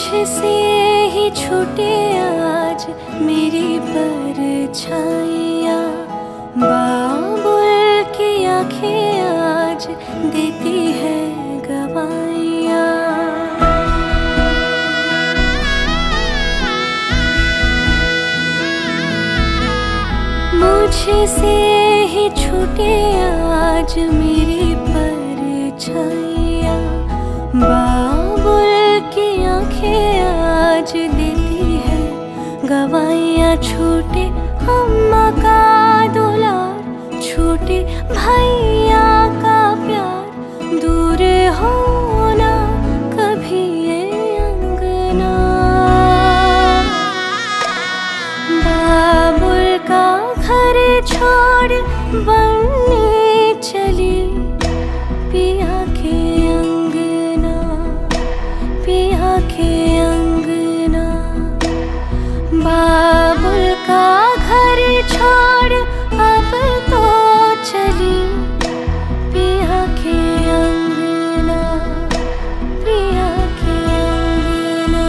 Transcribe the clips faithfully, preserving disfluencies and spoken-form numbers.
मुझसे ही छूटे आज मेरी परछाइयाँ, बाबुल की आंखें आज देती है गवाहियाँ। मुझसे ही छूटे आज मेरी परछाइयाँ, बाबुल की आंखें आज देती है गवाहियाँ। छूटे अम्मा का दुलार, छूटे भैया का प्यार, दूर होना कभी ये अंगना। बाबुल का घर छोड़ बनने चली पिया के अंगना, पिया के अंगना। बाबुल का घर छोड़ अब तो चली पिया के अंगना, पिया के अंगना।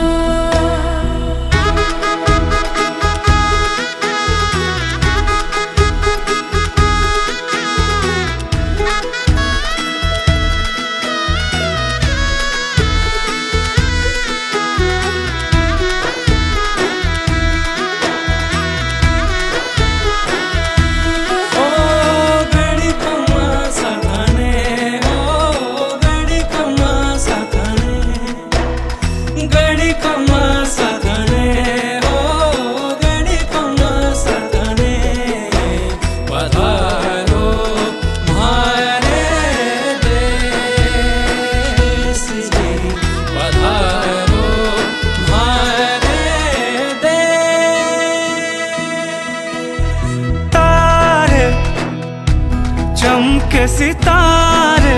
चमके सितारे,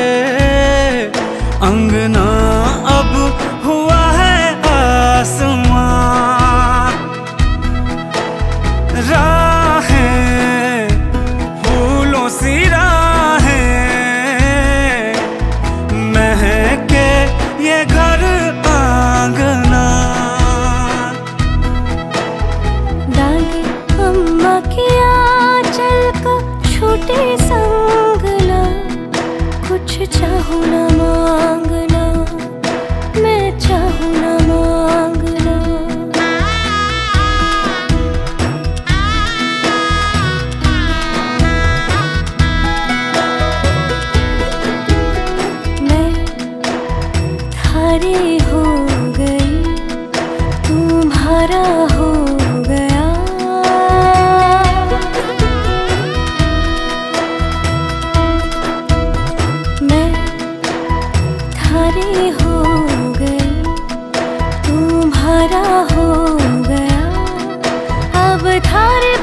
अंगना अब हुआ है आसमां। राहें फूलों सी राहें, महके ये घर आंगना। दादी अम्मा की आंचल का छूटे संगला, कुछ चाहूं न मांगना, मैं चाहूं न मांगना। मैं थारी हो गई, तुम्हारा हो गया। मैं थारी हो गई, तुम्हारा हो गया। अब थारे